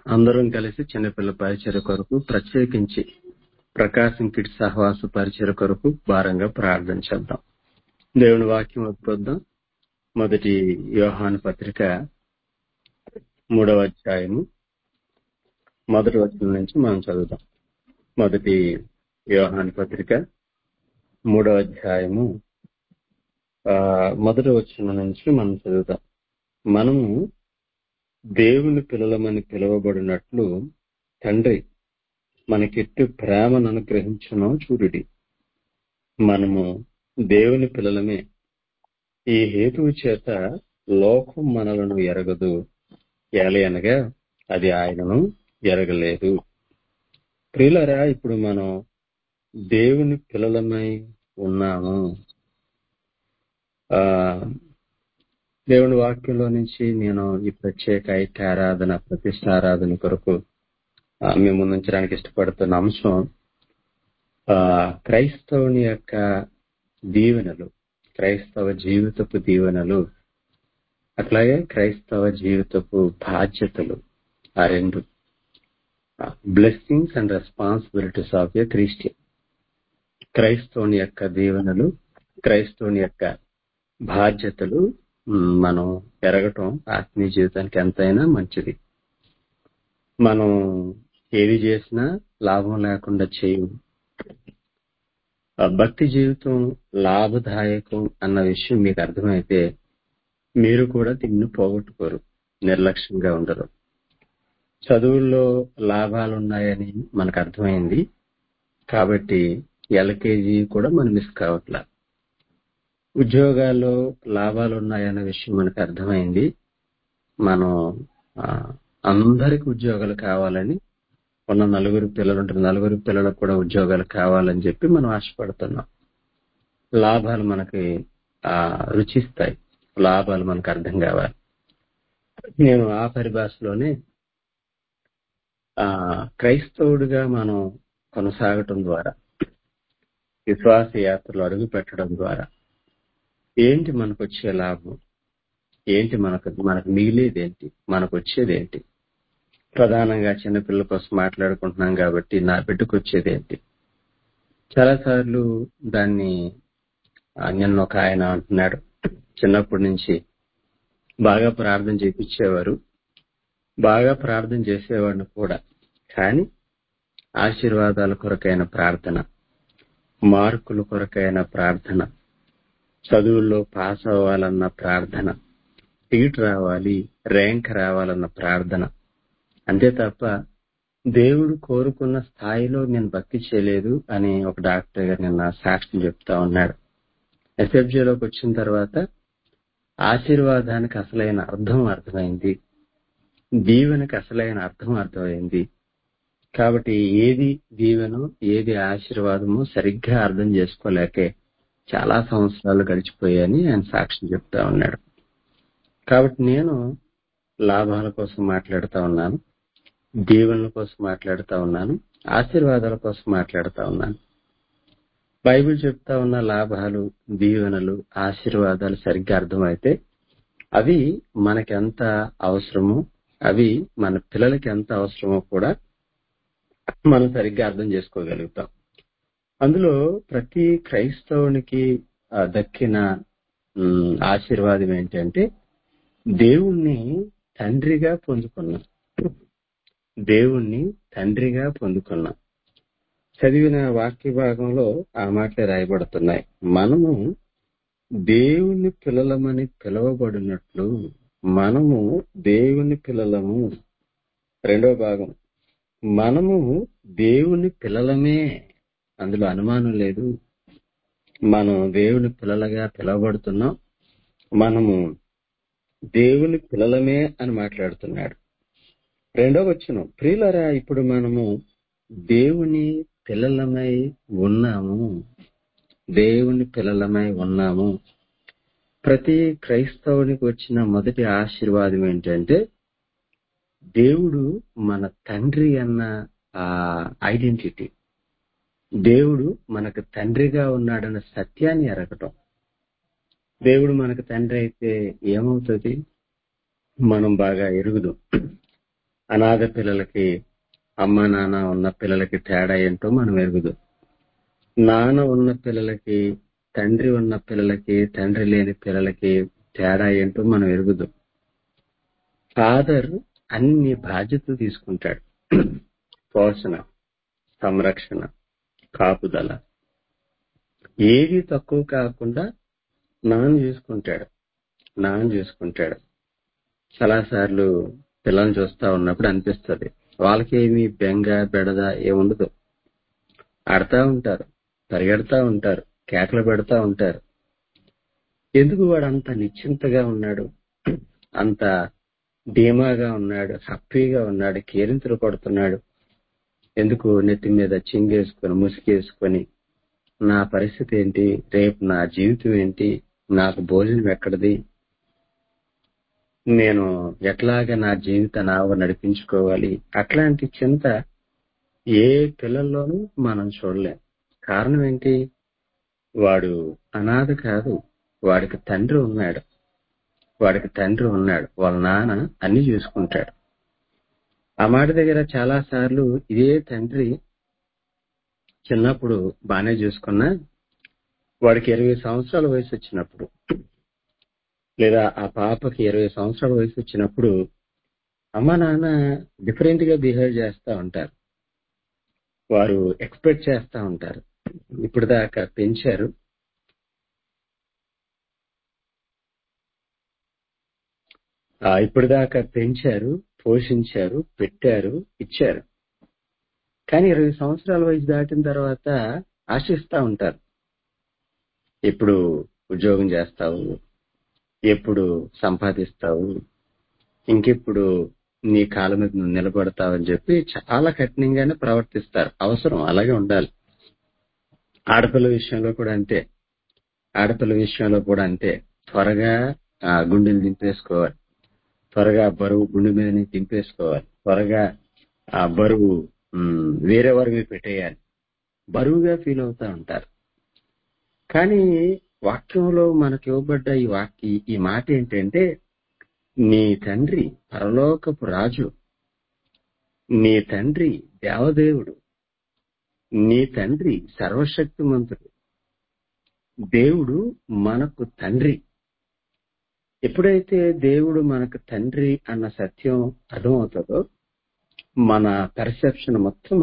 అందరం కలిసి చిన్నపిల్ల పరిచయ కొరకు, ప్రత్యేకించి ప్రకాశం కిడ్స్ సహవాస పరిచయ కొరకు భారంగా ప్రార్థన చేద్దాం. దేవుని వాక్యం ఒప్పుకొద్దాం. మొదటి యోహాను పత్రిక 3వ అధ్యాయము మొదటి వచనం నుంచి మనం చదువుదాం. మొదటి యోహాను పత్రిక 3వ అధ్యాయము మొదటి వచనం నుంచి మనం చదువుదాం. మనము దేవుని పిల్లలమని పిలువబడినట్లు తండ్రి మనకెట్టు ప్రేమను అనుగ్రహించునో చూడుడి. మనము దేవుని పిల్లలమే. ఈ హేతువు చేత లోకం మనలను ఎరగదు, ఏలయనగా అది ఆయనను ఎరగలేదు. ప్రియులారా, ఇప్పుడు మనం దేవుని పిల్లలమై ఉన్నాము. దేవుని వాక్యంలో నుంచి నేను ఈ ప్రత్యేక ఐక్య ఆరాధన, ప్రతిష్టారాధన కొరకు మేము ముందుంచడానికి ఇష్టపడుతున్న అంశం క్రైస్తవుని యొక్క దీవెనలు, క్రైస్తవ జీవితపు దీవెనలు, అట్లాగే క్రైస్తవ జీవితపు బాధ్యతలు. ఆ రెండు, blessings and responsibilities of a Christian. క్రైస్తవుని యొక్క దీవెనలు, క్రైస్తవుని యొక్క బాధ్యతలు మనం ఎరగటం ఆత్మీయ జీవితానికి ఎంతైనా మంచిది. మనం ఏది చేసినా లాభం లేకుండా చేయము. భక్తి జీవితం లాభదాయకం అన్న విషయం మీకు అర్థమైతే మీరు కూడా దీన్ని పోగొట్టుకోరు, నిర్లక్ష్యంగా ఉండరు. చదువుల్లో లాభాలున్నాయని మనకు అర్థమైంది కాబట్టి ఎల్కేజీ కూడా మనం మిస్ కావట్లా. ఉద్యోగాల్లో లాభాలు ఉన్నాయన్న విషయం మనకు అర్థమైంది. మనం అందరికి ఉద్యోగాలు కావాలని, ఉన్న 4 పిల్లలు ఉంటే 4 పిల్లలకు కూడా ఉద్యోగాలు కావాలని చెప్పి మనం ఆశపడుతున్నాం. లాభాలు మనకి రుచిస్తాయి, లాభాలు మనకు అర్థం కావాలి. నేను ఆ పరిభాషలోనే క్రైస్తవుడిగా మనం కొనసాగటం ద్వారా, విశ్వాస యాత్రలో అడుగు పెట్టడం ద్వారా ఏంటి మనకు వచ్చే లాభం, ఏంటి మనకు మిగిలేదేంటి, మనకు వచ్చేదేంటి. ప్రధానంగా చిన్నపిల్లల కోసం మాట్లాడుకుంటున్నాం కాబట్టి నా బిడ్డకు వచ్చేదేంటి. చాలాసార్లు దాన్ని నిన్న ఒక ఆయన అంటున్నాడు, చిన్నప్పటి నుంచి బాగా ప్రార్థన చేయించేవారు, బాగా ప్రార్థన చేసేవాడిని కూడా, కానీ ఆశీర్వాదాల కొరకైన ప్రార్థన, మార్కుల కొరకైన ప్రార్థన, చదువుల్లో పాస్ అవ్వాలన్న ప్రార్థన, సీట్ రావాలి, ర్యాంక్ రావాలన్న ప్రార్థన, అంతే తప్ప దేవుడు కోరుకున్న స్థాయిలో నేను భక్తి చేయలేదు అని ఒక డాక్టర్ గారు నిన్న సాక్ష్యం చెప్తా ఉన్నాడు. ఎస్ఎఫ్జేలోకి వచ్చిన తర్వాత ఆశీర్వాదానికి అసలైన అర్థం అర్థమైంది, దీవెనకి అసలైన అర్థం అర్థమైంది. కాబట్టి ఏది దీవెనో ఏది ఆశీర్వాదమో సరిగ్గా అర్థం చేసుకోలేకే చాలా సంవత్సరాలు గడిచిపోయాయని ఆయన సాక్ష్యం చెప్తా ఉన్నాడు. కాబట్టి నేను లాభాల కోసం మాట్లాడుతా ఉన్నాను, దీవెనల కోసం మాట్లాడుతా ఉన్నాను, ఆశీర్వాదాల కోసం మాట్లాడుతా ఉన్నాను. బైబిల్ చెప్తా ఉన్న లాభాలు, దీవెనలు, ఆశీర్వాదాలు సరిగ్గా అర్థమైతే అవి మనకెంత అవసరమో, అవి మన పిల్లలకి ఎంత అవసరమో కూడా మనం సరిగ్గా అర్థం చేసుకోగలుగుతాం. అందులో ప్రతి క్రైస్తవునికి దక్కిన ఆశీర్వాదం ఏంటంటే దేవుణ్ణి తండ్రిగా పొందుకున్నాం. దేవుణ్ణి తండ్రిగా పొందుకున్నాం. చదివిన వాక్య భాగంలో ఆ మాటలే రాయబడుతున్నాయి. మనము దేవుని పిల్లలమని పిలువబడినట్లు మనము దేవుని పిల్లలము. 2వ భాగం, మనము దేవుని పిల్లలమే, అందులో అనుమానం లేదు. మనం దేవుని పిల్లలుగా పిలువబడుతున్నాం, మనము దేవుని పిల్లలమే అని మాట్లాడుతున్నాడు. 2వ వచనం, ప్రియులారా, ఇప్పుడు మనము దేవుని పిల్లలమై ఉన్నాము, దేవుని పిల్లలమై ఉన్నాము. ప్రతి క్రైస్తవునికి వచ్చిన మొదటి ఆశీర్వాదం ఏంటంటే దేవుడు మన తండ్రి అన్న ఐడెంటిటీ, దేవుడు మనకు తండ్రిగా ఉన్నాడన్న సత్యాన్ని ఎరగటం. దేవుడు మనకు తండ్రి అయితే ఏమవుతుంది మనం బాగా ఎరుగుదాం. అనాథ పిల్లలకి అమ్మ నాన్న ఉన్న పిల్లలకి తేడా ఏంటో మనం ఎరుగుదు. నాన్న ఉన్న పిల్లలకి, తండ్రి ఉన్న పిల్లలకి, తండ్రి లేని పిల్లలకి తేడా ఏంటో మనం ఎరుగుదు. ఫాదర్ అన్ని బాధ్యతలు తీసుకుంటాడు. పోషణ, సంరక్షణ, కాపుదల ఏది తక్కువ కాకుండా నాన్న చూసుకుంటాడు. చాలాసార్లు పిల్లల్ని చూస్తా ఉన్నప్పుడు అనిపిస్తుంది, వాళ్ళకేమి బెంగ బెడద ఏముండదు. ఆడుతా ఉంటారు, పరిగెడతా ఉంటారు, కేకలు పెడతా ఉంటారు. ఎందుకు వాడు అంత నిశ్చింతగా ఉన్నాడు, అంత ధీమాగా ఉన్నాడు, హ్యాపీగా ఉన్నాడు, కేరింతలు కొడుతున్నాడు? ఎందుకు నెత్తి మీద చింగేసుకొని ముసుగేసుకొని నా పరిస్థితి ఏంటి, రేపు నా జీవితం ఏంటి, నాకు భోజనం ఎక్కడిది, నేను ఎట్లాగా నా జీవిత నావ నడిపించుకోవాలి, అట్లాంటి చింత ఏ పిల్లల్లోనూ మనం చూడలేం. కారణం ఏంటి? వాడు అనాథ కాదు, వాడికి తండ్రి ఉన్నాడు. వాళ్ళ నాన్న అన్ని చూసుకుంటాడు. ఆ మాట దగ్గర చాలా సార్లు ఇదే తండ్రి చిన్నప్పుడు బానే చూసుకున్నా, వాడికి 20 సంవత్సరాల వయసు వచ్చినప్పుడు, లేదా ఆ పాపకి 20 సంవత్సరాల వయసు వచ్చినప్పుడు అమ్మ నాన్న డిఫరెంట్ గా బిహేవ్ చేస్తా ఉంటారు. వారు ఎక్స్పెక్ట్ చేస్తా ఉంటారు. ఇప్పుడు దాకా పెంచారు, పోషించారు, పెట్టారు, ఇచ్చారు. కానీ 20 సంవత్సరాల వయసు దాటిన తర్వాత ఆశిస్తా ఉంటారు. ఎప్పుడు ఉద్యోగం చేస్తావు, ఎప్పుడు సంపాదిస్తావు, ఇంకెప్పుడు నీ కాళ్ళ మీద నువ్వు నిలబడతావని చెప్పి చాలా కఠినంగానే ప్రవర్తిస్తారు. అవసరం, అలాగే ఉండాలి. ఆడపిల్ల విషయంలో కూడా అంతే. త్వరగా గుండెలు దింపేసుకోవాలి, త్వరగా బరువు గుండె మీద నుంచి దింపేసుకోవాలి, త్వరగా ఆ బరువు వేరే వారి మీద పెట్టేయాలి, బరువుగా ఫీల్ అవుతా ఉంటారు. కానీ వాక్యంలో మనకి ఇవ్వబడ్డ ఈ మాట ఏంటంటే, నీ తండ్రి పరలోకపు రాజు, నీ తండ్రి దేవదేవుడు, నీ తండ్రి సర్వశక్తిమంతుడు, దేవుడు మనకు తండ్రి. ఎప్పుడైతే దేవుడు మనకు తండ్రి అన్న సత్యం అర్థమవుతుందో మన పెర్సెప్షన్ మొత్తం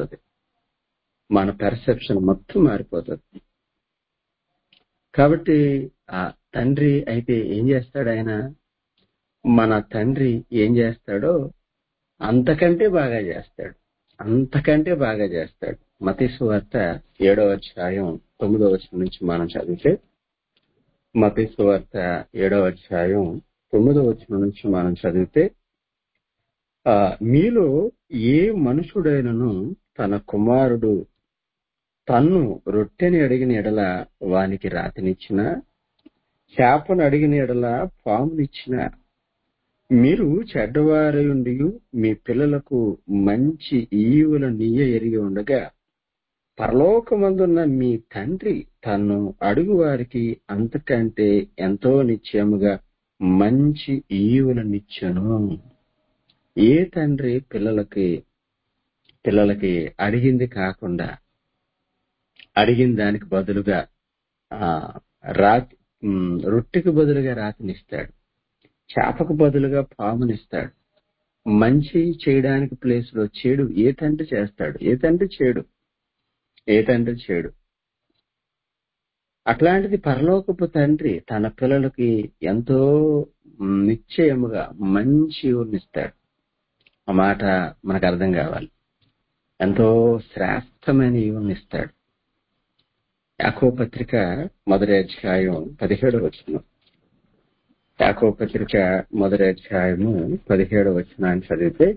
మారిపోతుంది. కాబట్టి ఆ తండ్రి అయితే ఏం చేస్తాడు? ఆయన మన తండ్రి ఏం చేస్తాడో అంతకంటే బాగా చేస్తాడు. మత్తయి సువార్త 7వ అధ్యాయం 9వ వచనం నుంచి మనం చదివితే, మత్తయి సువార్త 7వ అధ్యాయం 9వ వచనం నుంచి మనం చదివితే, మీలో ఏ మనుషుడైనను తన కుమారుడు తన్ను రొట్టెని అడిగిన ఎడల వానికి రాతినిచ్చినా, చేపను అడిగిన ఎడల పామునిచ్చినా, మీరు చెడ్డవారై ఉండి మీ పిల్లలకు మంచి ఈవులనియ్య ఎరిగి ఉండగా, పరలోకమందున్న మీ తండ్రి తన్ను అడుగు వారికి అంతకంటే ఎంతో నిశ్చయముగా మంచి ఈవులనిచ్చును. ఏ తండ్రి పిల్లలకి అడిగింది కాకుండా అడిగిన దానికి బదులుగా రొట్టెకు బదులుగా రాతినిస్తాడు, చేపకు బదులుగా పామునిస్తాడు? మంచి చేయడానికి ప్లేస్ లో చెడు ఏ తండ్రి చేస్తాడు? ఏ తండ్రి చేయడు. అట్లాంటిది పరలోకపు తండ్రి తన పిల్లలకి ఎంతో నిశ్చయముగా మంచి ఊరినిస్తాడు. ఆ మాట మనకు అర్థం కావాలి. ఎంతో శ్రేష్టమైన ఈవునిస్తాడు. యాకోబు పత్రిక 1వ అధ్యాయం 17వ వచనం. యాకోబు పత్రిక 1వ అధ్యాయము 17వ వచనాన్ని చదివితే,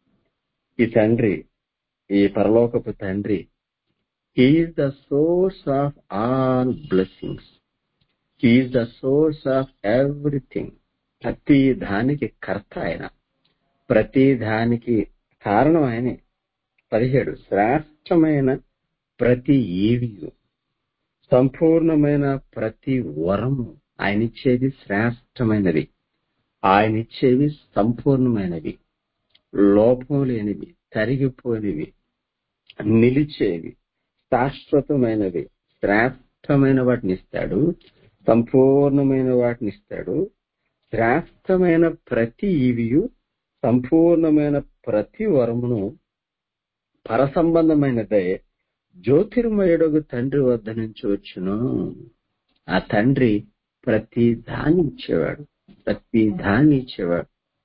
ఈ పరలోకపు తండ్రి, He is the source of all blessings. He is the source of everything. ప్రతి దానికి కర్త ఆయన, ప్రతి దానికి కారణం ఆయనే. 17 శ్రేష్టమైన ప్రతి ఈవియు, సంపూర్ణమైన ప్రతి వరము ఆయనిచ్చేది శ్రేష్టమైనవి, ఆయనిచ్చేవి సంపూర్ణమైనవి. లోపం లేనివి, తరిగిపోనివి, నిలిచేవి, శాశ్వతమైనవి, శ్రేష్టమైన వాటిని ఇస్తాడు, సంపూర్ణమైన వాటిని ఇస్తాడు. శ్రేష్టమైన ప్రతి ఈవియు, సంపూర్ణమైన ప్రతి వరమును పరసంబంధమైనదే జ్యోతిర్మయుడగు తండ్రి వద్ద నుంచి వచ్చును. ఆ తండ్రి ప్రతి దాన్ని ఇచ్చేవాడు, ప్రతి దాన్ని ఇచ్చేవాడు.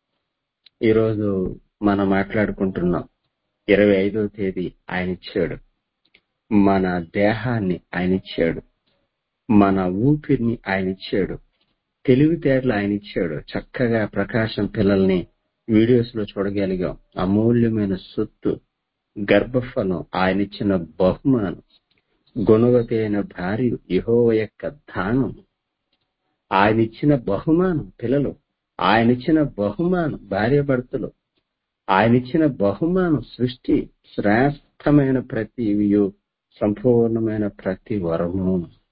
ఈరోజు మనం మాట్లాడుకుంటున్నాం, 25వ తేదీ ఆయన ఇచ్చాడు. మన దేహాన్ని ఆయన ఇచ్చాడు, మన ఊపిరిని ఆయన ఇచ్చాడు, తెలివితేటలు ఆయన ఇచ్చాడు. చక్కగా ప్రకాశం పిల్లల్ని వీడియోస్ లో చూడగలిగాం. అమూల్యమైన సొత్తు, గర్భఫలం ఆయన ఇచ్చిన బహుమానం, గుణవతి అయిన భార్య, యెహోవా యొక్క దానం, ఆయన ఇచ్చిన బహుమానం పిల్లలు, ఆయన ఇచ్చిన బహుమానం భార్యాభర్తలు, ఆయన ఇచ్చిన బహుమానం సృష్టి, శ్రేష్టమైన ప్రతి ఇవియు, సంపూర్ణమైన ప్రతి వరము.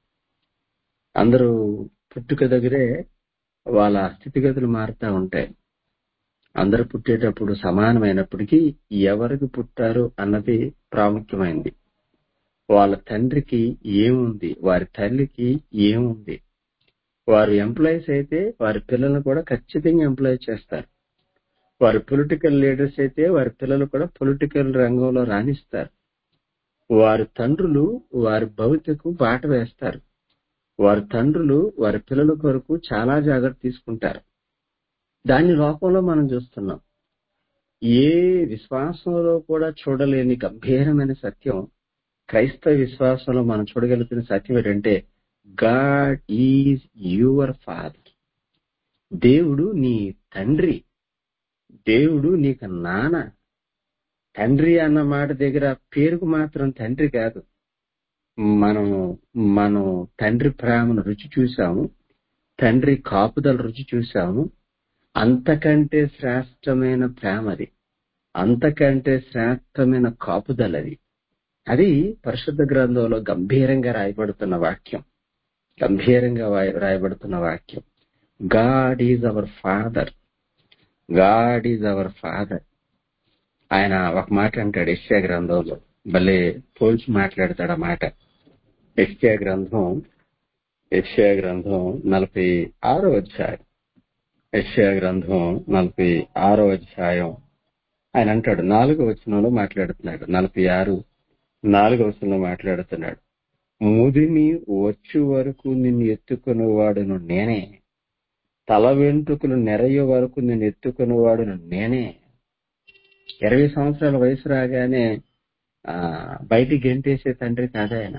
అందరూ పుట్టుక దగ్గరే వాళ్ళ స్థితిగతులు మారుతా ఉంటాయి. అందరూ పుట్టేటప్పుడు సమానమైనప్పటికీ ఎవరికి పుట్టారు అన్నది ప్రాముఖ్యమైంది. వాళ్ళ తండ్రికి ఏముంది, వారి తల్లికి ఏముంది. వారు ఎంప్లాయీస్ అయితే వారి పిల్లలను కూడా ఖచ్చితంగా ఎంప్లాయ్ చేస్తారు. వారు పొలిటికల్ లీడర్స్ అయితే వారి పిల్లలు కూడా పొలిటికల్ రంగంలో రాణిస్తారు. వారి తండ్రులు వారి భవితకు బాట వేస్తారు. వారి తండ్రులు వారి పిల్లల కొరకు చాలా జాగ్రత్త తీసుకుంటారు. దాని లోకంలో మనం చూస్తున్నాం. ఏ విశ్వాసంలో కూడా చూడలేని గంభీరమైన సత్యం క్రైస్తవ విశ్వాసంలో మనం చూడగలుగుతున్న సత్యం ఏంటంటే, గాడ్ ఈజ్ యువర్ ఫాదర్. దేవుడు నీ తండ్రి, దేవుడు నీకు నాన్న. తండ్రి అన్న మాట దగ్గర పేరుకు మాత్రం తండ్రి కాదు. మనం తండ్రి ప్రేమను రుచి చూశాము, తండ్రి కాపుదల రుచి చూశాము. అంతకంటే శ్రేష్టమైన ప్రేమ అది, అంతకంటే శ్రేష్టమైన కాపుదల అది. అది పరిశుద్ధ గ్రంథంలో గంభీరంగా రాయబడుతున్న వాక్యం, గంభీరంగా రాయబడుతున్న వాక్యం. God is our father, God is our father. ఆయన ఒక మాట అంటాడు యెషయా గ్రంథంలో, భలే పోల్చి మాట్లాడతాడు ఆ మాట. యెషయా గ్రంథం 46వ అధ్యాయం, యెషయా గ్రంథం 46వ అధ్యాయం. ఆయన అంటాడు, 4వ వచనంలో మాట్లాడుతున్నాడు, 46:4వ వచనంలో మాట్లాడుతున్నాడు. ముదిమి వచ్చు వరకు నిన్ను ఎత్తుకునేవాడును నేనే, తల వెంట్రుకలు నెరయ్యే వరకు నిన్ను ఎత్తుకునేవాడును నేనే. 20 సంవత్సరాల వయసు రాగానే బయటికి గెంటేసే తండ్రి కాదు ఆయన.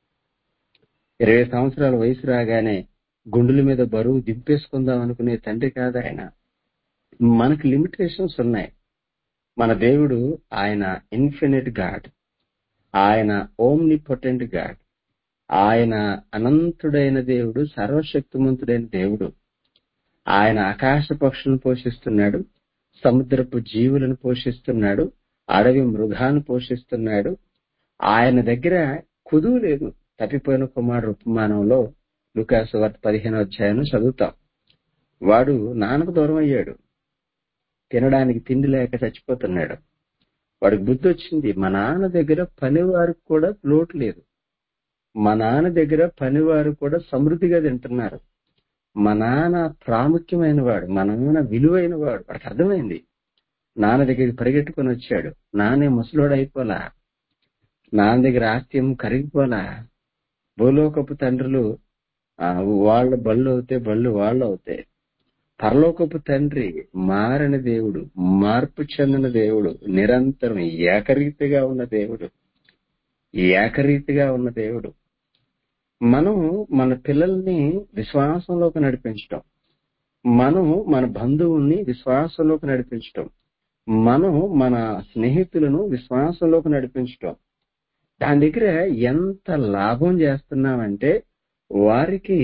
20 సంవత్సరాల వయసు రాగానే గుండెల మీద బరువు దింపేసుకుందాం అనుకునే తండ్రి కాదు ఆయన. మనకు లిమిటేషన్స్ ఉన్నాయి. మన దేవుడు ఆయన ఇన్ఫినిట్ గాడ్, ఆయన ఓమ్నిపొటెంట్ గాడ్, ఆయన అనంతుడైన దేవుడు, సర్వశక్తిమంతుడైన దేవుడు. ఆయన ఆకాశ పక్షులను పోషిస్తున్నాడు, సముద్రపు జీవులను పోషిస్తున్నాడు, అడవి మృగాన్ని పోషిస్తున్నాడు. ఆయన దగ్గర కుదువు లేదు. తప్పిపోయిన కుమారుడు ఉపమానంలో లూకాసు వార్త 15వ అధ్యాయం చదువుతాం. వాడు నాన్నకు దూరం అయ్యాడు, తినడానికి తిండి లేక చచ్చిపోతున్నాడు. వాడికి బుద్ధి వచ్చింది, మా నాన్న దగ్గర పనివారికి కూడా లోటు లేదు, మా నాన్న దగ్గర పనివారు కూడా సమృద్ధిగా తింటున్నారు, మా నాన్న ప్రాముఖ్యమైన వాడు, మా నాన్న విలువైన వాడు. వాడికి అర్థమైంది. నాన్న దగ్గరికి పరిగెట్టుకుని వచ్చాడు. నాన్నే ముసలోడు అయిపోలా, నాన్న దగ్గర ఆస్తి కరిగిపోలా. భూలోకపు తండ్రులు వాళ్ళ బళ్ళు అవుతాయి, బళ్ళు వాళ్ళు అవుతాయి. పరలోకపు తండ్రి మారని దేవుడు, మార్పు చెందిన దేవుడు, నిరంతరం ఏకరీతిగా ఉన్న దేవుడు, ఏకరీతిగా ఉన్న దేవుడు. మనం మన పిల్లల్ని విశ్వాసంలోకి నడిపించటం, మనం మన బంధువుల్ని విశ్వాసంలోకి నడిపించటం, మనం మన స్నేహితులను విశ్వాసంలోకి నడిపించటం, దాని దగ్గర ఎంత లాభం చేస్తున్నామంటే వారికి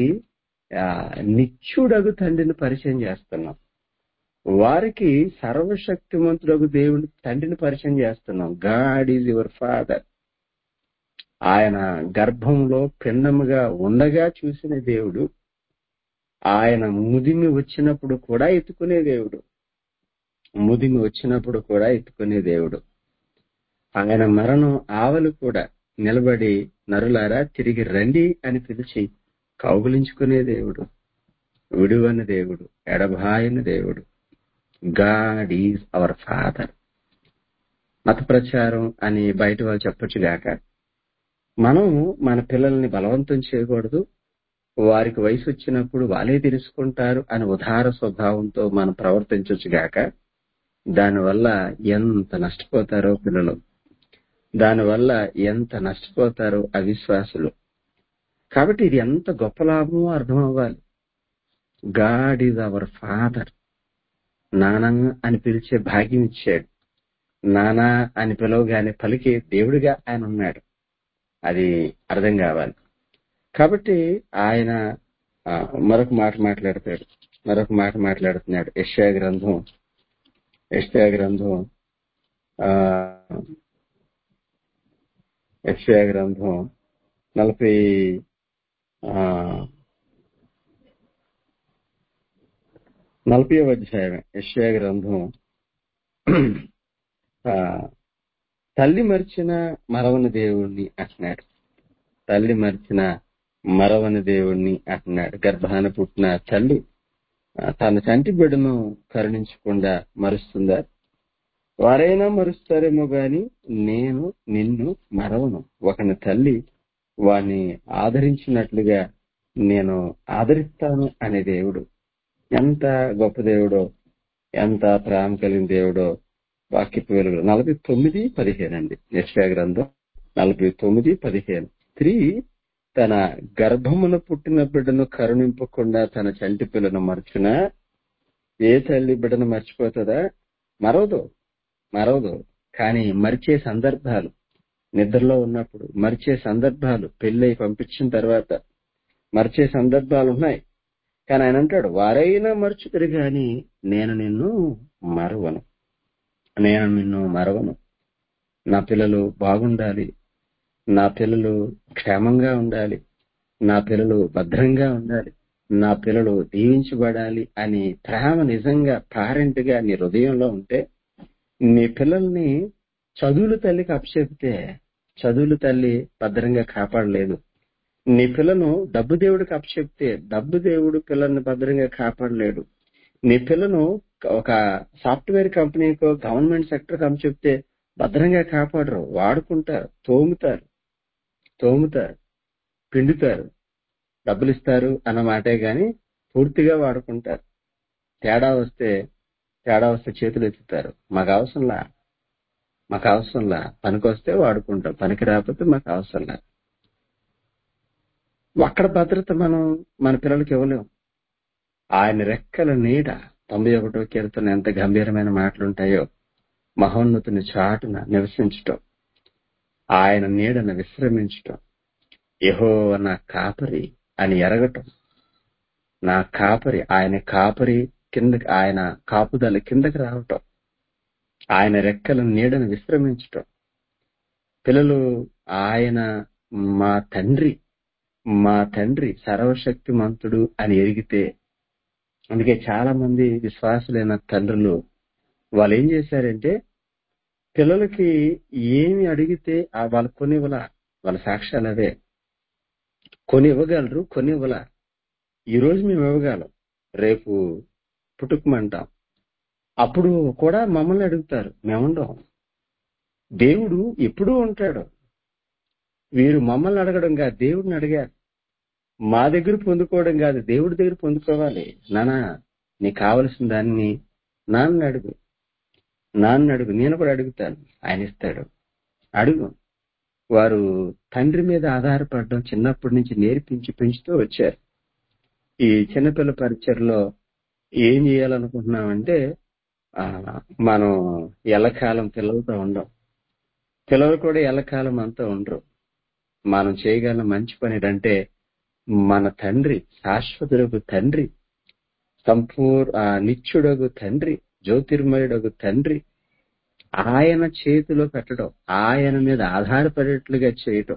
నిత్యుడగు తండ్రిని పరిచయం చేస్తున్నాం, వారికి సర్వశక్తిమంతుడగు దేవుడి తండ్రిని పరిచయం చేస్తున్నాం. God is your father. ఆయన గర్భంలో పిండముగా ఉండగా చూసిన దేవుడు, ఆయన ముదిమి వచ్చినప్పుడు కూడా ఎత్తుకునే దేవుడు. ముదిమి వచ్చినప్పుడు కూడా ఎత్తుకునే దేవుడు. ఆయన మరణం ఆవలు కూడా నిలబడి నరులారా తిరిగి రండి అని పిలిచి కౌగులించుకునే దేవుడు. విడువని దేవుడు, ఎడబాయని దేవుడు. God is our father. మత ప్రచారం అని బయట వాళ్ళు చెప్పొచ్చు గాక, మనం మన పిల్లల్ని బలవంతం చేయకూడదు. వారికి వయసు వచ్చినప్పుడు వాళ్ళే తెలుసుకుంటారు అని ఉదార స్వభావంతో మనం ప్రవర్తించొచ్చు గాక, దానివల్ల ఎంత నష్టపోతారో పిల్లలు, దానివల్ల ఎంత నష్టపోతారో అవిశ్వాసులు. కాబట్టి ఇది ఎంత గొప్ప లాభమో అర్థం అవ్వాలి. God is our father. నానా అని పిలిచే భాగ్యం ఇచ్చాడు. నానా అని పిలవగానే పలికే దేవుడిగా ఆయన ఉన్నాడు. అది అర్థం కావాలి. కాబట్టి ఆయన మరొక మాట మాట్లాడుతున్నాడు. యెషయా గ్రంథం 40వ అధ్యాయం. యెషయా గ్రంథం తల్లి మరిచిన మరవని దేవుణ్ణి అంటున్నాడు. తల్లి మరిచిన మరవని దేవుణ్ణి అంటున్నాడు. గర్భాన పుట్టిన తల్లి తన చంటి బిడ్డను కరుణించకుండా మరుస్తుందా? వారైనా మరుస్తారేమో గాని నేను నిన్ను మరవను. ఒకని తల్లి వాణ్ణి ఆదరించినట్లుగా నేను ఆదరిస్తాను అనే దేవుడు. ఎంత గొప్ప దేవుడో, ఎంత ప్రేమ కలిగిన దేవుడో వాక్యపు వెలుగు. 49:15 అండి. యెషయా గ్రంథం 49:15. స్త్రీ తన గర్భమున పుట్టిన బిడ్డను కరుణింపకుండా తన చంటి పిల్లను మర్చునా? ఏ తల్లి బిడ్డను మర్చిపోతుందా? మరవదు. కానీ మరిచే సందర్భాలు, నిద్రలో ఉన్నప్పుడు మరిచే సందర్భాలు, పెళ్ళై పంపించిన తర్వాత మరిచే సందర్భాలు ఉన్నాయి. కానీ ఆయన అంటాడు, వారైనా మర్చుతారు గాని నేను నిన్ను మరవను. నా పిల్లలు బాగుండాలి, నా పిల్లలు క్షేమంగా ఉండాలి, నా పిల్లలు భద్రంగా ఉండాలి, నా పిల్లలు దీవించబడాలి అని ప్రేమ నిజంగా పేరెంట్ గా నీ హృదయంలో ఉంటే, నీ పిల్లల్ని చదువుల తల్లికి అప్పచెప్తే చదువుల తల్లి భద్రంగా కాపాడలేదు. నీ పిల్లను డబ్బు దేవుడికి అప్పచెప్తే డబ్బు దేవుడు పిల్లల్ని భద్రంగా కాపాడలేడు. నీ పిల్లను ఒక సాఫ్ట్వేర్ కంపెనీకో గవర్నమెంట్ సెక్టర్ అప్పచెప్తే భద్రంగా కాపాడరు. వాడుకుంటారు, తోముతారు, పిండుతారు, డబ్బులు ఇస్తారు అన్న మాటే గాని పూర్తిగా వాడుకుంటారు. తేడా వస్తే చేతులు ఎత్తుతారు. మాకు అవసరంలా, పనికొస్తే వాడుకుంటాం, పనికి రాకపోతే మాకు అవసరంలా. అక్కడ భద్రత మనం మన పిల్లలకి ఇవ్వలేం. ఆయన రెక్కల నీడ 91వ కీర్తన ఎంత గంభీరమైన మాటలుంటాయో. మహోన్నతుని చాటున నివసించటం, ఆయన నీడను విశ్రమించటం, యెహోవా నా కాపరి అని ఎరగటం. నా కాపరి, ఆయన కాపరి కిందకి, ఆయన కాపుదల కిందకి రావటం, ఆయన రెక్కల నీడను విశ్రమించటం. పిల్లలు ఆయన మా తండ్రి సర్వశక్తిమంతుడు అని ఎరిగితే, అందుకే చాలా మంది విశ్వాసులైన తండ్రులు వాళ్ళు ఏం చేశారంటే, పిల్లలకి ఏమి అడిగితే వాళ్ళు కొనివ్వలా. వాళ్ళ సాక్ష్యాలు అవే. కొని ఇవ్వగలరు, కొని ఇవ్వలా. ఈ రోజు మేము ఇవ్వగలం, రేపు పుట్టుకమంటాం. అప్పుడు కూడా మమ్మల్ని అడుగుతారు, మేముండం. దేవుడు ఎప్పుడూ ఉంటాడు. వీరు మమ్మల్ని అడగడం కాదు, దేవుడిని అడిగారు. మా దగ్గర పొందుకోవడం కాదు, దేవుడి దగ్గర పొందుకోవాలి. నానా నీకు కావలసిన దాన్ని నాన్న అడుగు, నేను కూడా అడుగుతాను, ఆయన ఇస్తాడు. అడుగు. వారు తండ్రి మీద ఆధారపడడం చిన్నప్పటి నుంచి నేర్పించి పెంచుతూ వచ్చారు. ఈ చిన్నపిల్ల పరిచయలో ఏం చేయాలనుకుంటున్నామంటే, మనం ఎల్లకాలం పిల్లలతో ఉండం, పిల్లలు కూడా ఎల్లకాలం అంతా ఉండరు. మనం చేయగల మంచి పని ఏంటంటే, మన తండ్రి, శాశ్వతుడగు తండ్రి, నిత్యుడగు తండ్రి, జ్యోతిర్మయుడగు తండ్రి, ఆయన చేతిలో పెట్టడం, ఆయన మీద ఆధారపడేట్లుగా చేయటం,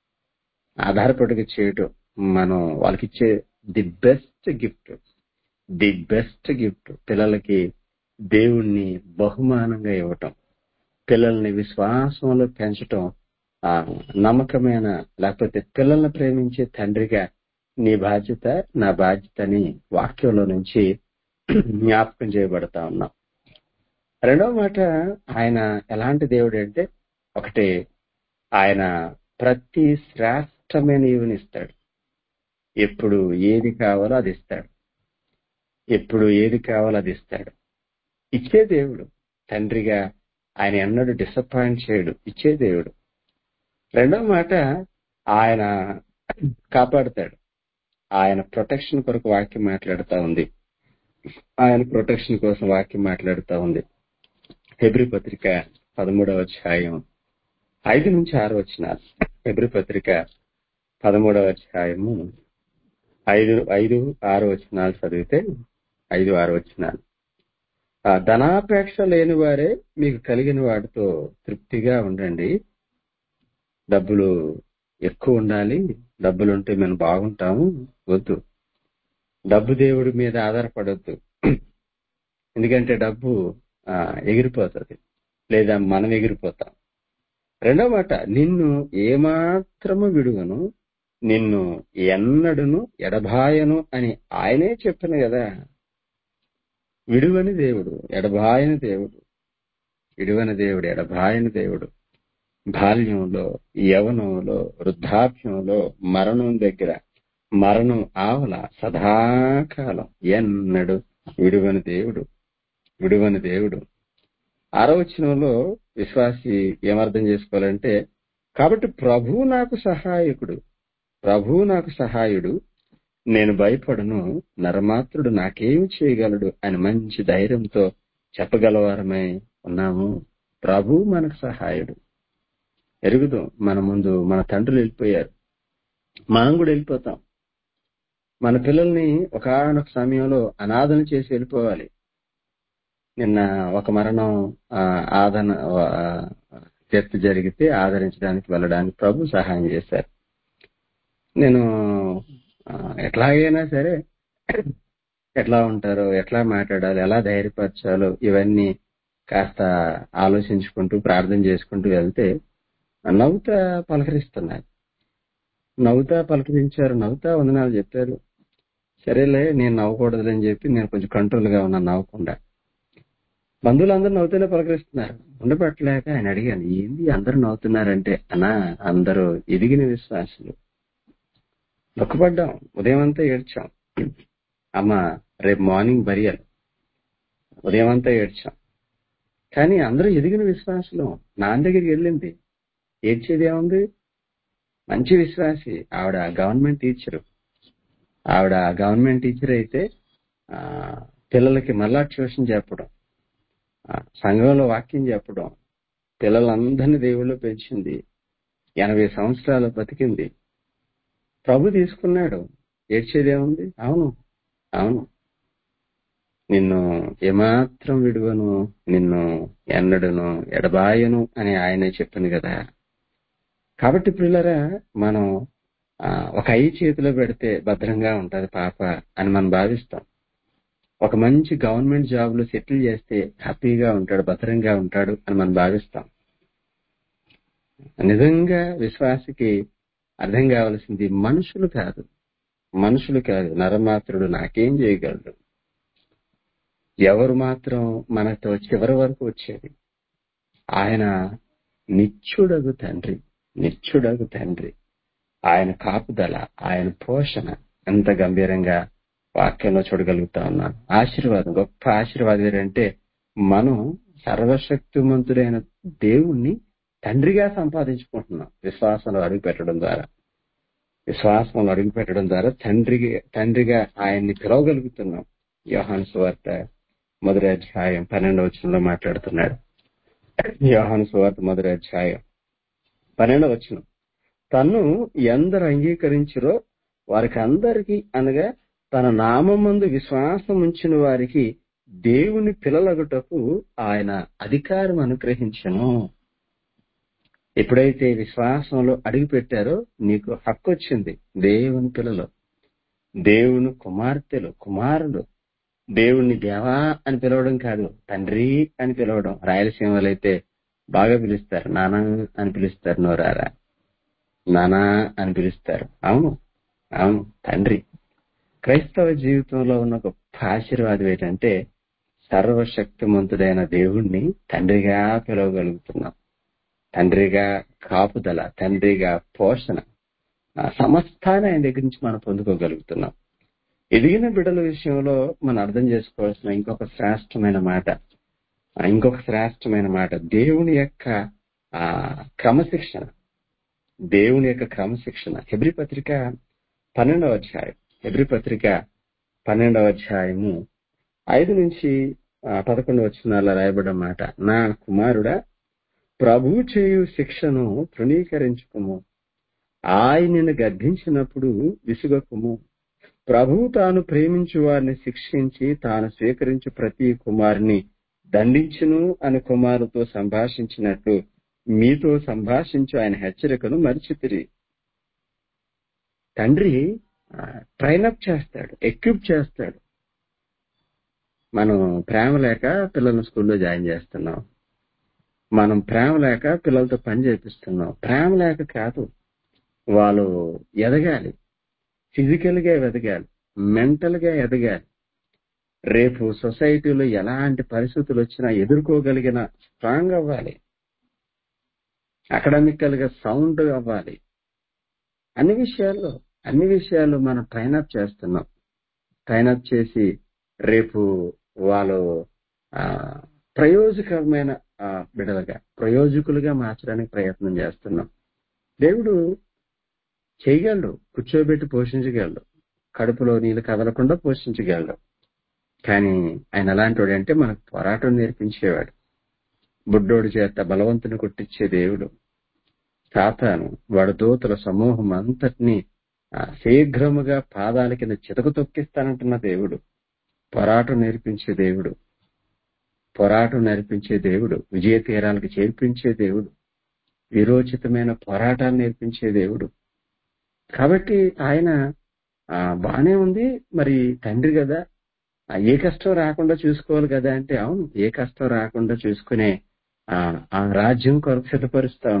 మనం వాళ్ళకిచ్చే ది బెస్ట్ గిఫ్ట్. పిల్లలకి దేవుణ్ణి బహుమానంగా ఇవ్వటం, పిల్లల్ని విశ్వాసంలో పెంచటం, ఆ నమ్మకమైన లేకపోతే పిల్లల్ని ప్రేమించే తండ్రిగా నీ బాధ్యత నా బాధ్యత అని వాక్యంలో నుంచి జ్ఞాపకం చేయబడతా ఉన్నాం. రెండవ మాట, ఆయన ఎలాంటి దేవుడు అంటే, ఒకటి, ఆయన ప్రతి శ్రేష్టమైన ఈవునిస్తాడు. ఎప్పుడు ఏది కావాలో అది ఇస్తాడు. ఎప్పుడు ఏది కావాలో అది ఇస్తాడు. ఇచ్చే దేవుడు. తండ్రిగా ఆయన ఎన్నడూ డిసప్పాయింట్ చేయడు. ఇచ్చే దేవుడు. రెండవ మాట, ఆయన కాపాడుతాడు. ఆయన ప్రొటెక్షన్ కొరకు వాక్యం మాట్లాడుతా ఉంది. ఆయన ప్రొటెక్షన్ కోసం వాక్యం మాట్లాడుతా ఉంది. హెబ్రీ పత్రిక 13వ అధ్యాయం 5-6 వచనాలు. హెబ్రీ పత్రిక 13వ అధ్యాయము 5-6 వచనాలు చదివితే, 5-6 వచనాలు. ధనాపేక్ష లేని వారే మీకు కలిగిన వాటితో తృప్తిగా ఉండండి. డబ్బులు ఎక్కువ ఉండాలి, డబ్బులుంటే మేము బాగుంటాము, వద్దు. డబ్బు దేవుడి మీద ఆధారపడొద్దు. ఎందుకంటే డబ్బు ఎగిరిపోతుంది, లేదా మనం ఎగిరిపోతాం. రెండవ మాట, నిన్ను ఏమాత్రము విడువను, నిన్ను ఎన్నడును ఎడబాయను అని ఆయనే చెప్పాను కదా. విడువని దేవుడు, ఎడబాయని దేవుడు. విడువని దేవుడు, ఎడబాయని దేవుడు. బాల్యంలో, యవనంలో, వృద్ధాప్యంలో, మరణం దగ్గర, మరణం ఆవల సదాకాలం ఎన్నడు విడువని దేవుడు, విడువని దేవుడు. 6వ వచనంలో విశ్వాసి ఏమర్థం చేసుకోవాలంటే, కాబట్టి ప్రభువు నాకు సహాయకుడు, ప్రభువు నాకు సహాయుడు, నేను భయపడను, నరమాత్రుడు నాకేమి చేయగలడు అని మంచి ధైర్యంతో చెప్పగలవారమై ఉన్నాము. ప్రభువు మనకు సహాయుడు. ఎరుగుదాం, మన ముందు మన తండ్రులు వెళ్ళిపోయారు, మనం కూడా వెళ్ళిపోతాం. మన పిల్లల్ని ఒకానొక సమయంలో అనాథన చేసి వెళ్ళిపోవాలి. నిన్న ఒక మరణం డెత్ జరిగితే ఆదరించడానికి వెళ్ళడానికి ప్రభు సహాయం చేశారు. నేను ఎట్లాగైనా సరే ఎట్లా ఉంటారో, ఎట్లా మాట్లాడాలో, ఎలా ధైర్యపరచాలో ఇవన్నీ కాస్త ఆలోచించుకుంటూ ప్రార్థన చేసుకుంటూ వెళ్తే నవ్వుతా పలకరిస్తున్నారు. నవ్వుతా పలకరించారు, నవ్వుతా వందనాలు చెప్పారు. సరేలే, నేను నవ్వకూడదులని చెప్పి నేను కొంచెం కంట్రోల్ గా ఉన్నాను, నవ్వకుండా. బంధువులందరూ నవ్వుతూనే పలకరిస్తున్నారు. ఉండబట్టలేక ఆయన అడిగాను, ఏంది అందరూ నవ్వుతున్నారంటే, అన్నా అందరూ ఎదిగిన విశ్వాసులు. దుఃఖపడ్డాం, ఉదయం అంతా ఏడ్చాం. అమ్మ రేపు మార్నింగ్ బరియల్, ఉదయం అంతా ఏడ్చాం. కానీ అందరూ ఎదిగిన విశ్వాసులు. నాన్న దగ్గరికి వెళ్ళింది, ఏడ్చేది ఏముంది? మంచి విశ్వాసి. ఆవిడ గవర్నమెంట్ టీచరు. ఆవిడ గవర్నమెంట్ టీచర్ అయితే పిల్లలకి మళ్ళా ట్యూషన్ చెప్పడం, సంఘంలో వాక్యం చెప్పడం, పిల్లలందరినీ దేవుళ్ళు పెంచింది. 80 సంవత్సరాలు బతికింది. ప్రభు తీసుకున్నాడు. ఏడ్చేదేముంది? అవును, అవును. నిన్ను ఏమాత్రం విడువను, నిన్ను ఎన్నడును ఎడబాయను అని ఆయనే చెప్పింది కదా. కాబట్టి పిల్లరా, మనం ఒక అయ్యి చేతిలో పెడితే భద్రంగా ఉంటది పాప అని మనం భావిస్తాం. ఒక మంచి గవర్నమెంట్ జాబ్ లో సెటిల్ చేస్తే హ్యాపీగా ఉంటాడు, భద్రంగా ఉంటాడు అని మనం భావిస్తాం. నిజంగా విశ్వాసికి అర్థం కావాల్సింది మనుషులు కాదు, మనుషులు కాదు, నరమాత్రుడు నాకేం చేయగలడు. ఎవరు మాత్రం మనతో చివరి వరకు వచ్చేది? ఆయన నిత్యుడగు తండ్రి, నిత్యుడగు తండ్రి. ఆయన కాపుదల, ఆయన పోషణ ఎంత గంభీరంగా వాక్యంలో చూడగలుగుతా ఉన్నాను. ఆశీర్వాదం, గొప్ప ఆశీర్వాదం ఏంటంటే, మనం సర్వశక్తిమంతుడైన దేవుణ్ణి తండ్రిగా సంపాదించుకుంటున్నాం. విశ్వాసంలో అడుగు పెట్టడం ద్వారా, విశ్వాసంలో అడుగు పెట్టడం ద్వారా తండ్రిగా ఆయన్ని పిలవగలుగుతున్నాం. యోహాను సువార్త 1వ అధ్యాయం 12వ వచనంలో మాట్లాడుతున్నాడు. యోహాను సువార్త 1వ అధ్యాయం 12వ వచనం, తన్ను ఎందరు అంగీకరించిరో వారికి అందరికీ, అనగా తన నామమందు విశ్వాసం ఉంచిన వారికి దేవుని పిల్లలగుటకు ఆయన అధికారం అనుగ్రహించను. ఎప్పుడైతే విశ్వాసంలో అడుగు పెట్టారో నీకు హక్కు వచ్చింది. దేవుని పిల్లలు, దేవుని కుమార్తెలు, కుమారులు, దేవుణ్ణి దేవా అని పిలవడం కాదు, తండ్రి అని పిలవడం. రాయలసీమలో అయితే బాగా పిలుస్తారు, నానా అని పిలుస్తారు, నోరారా నానా అని పిలుస్తారు. అవును, అవును, తండ్రి. క్రైస్తవ జీవితంలో ఉన్న గొప్ప ఆశీర్వాదం ఏంటంటే సర్వశక్తిమంతుడైన దేవుణ్ణి తండ్రిగా పిలవగలుగుతున్నాం. తండ్రిగా కాపుదల, తండ్రిగా పోషణ, ఆ సమస్తాన్ని ఆయన దగ్గర నుంచి మనం పొందుకోగలుగుతున్నాం. ఎదిగిన బిడ్డల విషయంలో మనం అర్థం చేసుకోవాల్సిన ఇంకొక శ్రేష్టమైన మాట దేవుని యొక్క ఆ క్రమశిక్షణ. దేవుని యొక్క క్రమశిక్షణ. హెబ్రీ పత్రిక 12వ అధ్యాయం, హెబ్రీ పత్రిక 12వ అధ్యాయము 5 నుంచి 11 వచనాల్లో రాయబడ్డ మాట. నా కుమారుడా, ప్రభువు చేయు శిక్షను తృణీకరించుకుము, ఆయనను గద్దించినప్పుడు విసుగకుము. ప్రభువు తాను ప్రేమించు వారిని శిక్షించి తాను స్వీకరించు ప్రతి కుమారుని దండించును అని కుమారుతో సంభాషించినట్లు మీతో సంభాషించు ఆయన హెచ్చరికను మరిచితిరి. తండ్రి ట్రైనప్ చేస్తాడు, ఎక్విప్ చేస్తాడు. మనం ప్రేమ లేక పిల్లల్ని స్కూల్లో జాయిన్ చేస్తున్నాం, మనం ప్రేమ లేక పిల్లలతో పని చేపిస్తున్నాం. ప్రేమ లేక కాదు, వాళ్ళు ఎదగాలి, ఫిజికల్ గా ఎదగాలి, మెంటల్ గా ఎదగాలి. రేపు సొసైటీలో ఎలాంటి పరిస్థితులు వచ్చినా ఎదుర్కోగలిగిన స్ట్రాంగ్ అవ్వాలి, అకాడమికల్ గా సౌండ్ అవ్వాలి. అన్ని విషయాల్లో మనం ట్రైనప్ చేస్తున్నాం. ట్రైనప్ చేసి రేపు వాళ్ళు ప్రయోజకరమైన బిడ్డలుగా, ప్రయోజకులుగా మార్చడానికి ప్రయత్నం చేస్తున్నాం. దేవుడు చేయగలడు, కూర్చోబెట్టి పోషించగలడు, కడుపులో నీళ్లు కదలకుండా పోషించగలడు. కానీ ఆయన ఎలాంటి వాడు అంటే మనకు పోరాటం నేర్పించేవాడు. బుడ్డోడి చేత బలవంతుని కొట్టించే దేవుడు. సాతాను వాడి దూతల సమూహం అంతటినీ శీఘ్రముగా పాదాల కింద చితక తొక్కిస్తానంటున్న దేవుడు. పోరాటం నేర్పించే దేవుడు, విజయ తీరాలకు చేర్పించే దేవుడు, వీరోచితమైన పోరాటాలు నేర్పించే దేవుడు. కాబట్టి ఆయన బానే ఉంది, మరి తండ్రి కదా, ఏ కష్టం రాకుండా చూసుకోవాలి కదా అంటే, అవును, ఏ కష్టం రాకుండా చూసుకునే ఆ రాజ్యం కొరకు సిద్ధపరుస్తా